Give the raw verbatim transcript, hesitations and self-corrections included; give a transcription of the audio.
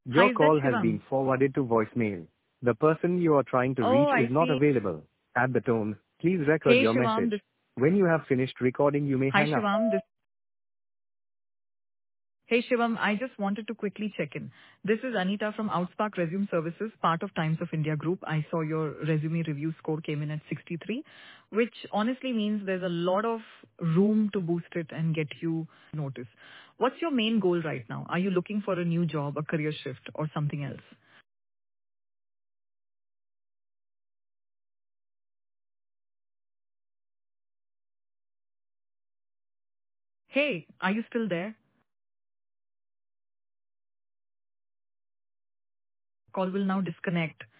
Hi, Your is that call has Shivam? been forwarded to voicemail. The person you are trying to Oh, reach is I not see. available. At the tone, please record Hey, your Shivam. message. This, When you have finished recording, you may hi, hang up. Shivam. This, hey, Shivam. I just wanted to quickly check in. This is Anita from Outspark Resume Services, part of Times of India Group. I saw your resume review score came in at sixty-three, which honestly means there's a lot of room to boost it and get you notice. What's your main goal right now? Are you looking for a new job, a career shift, or something else? Hey, are you still there? Call will now disconnect.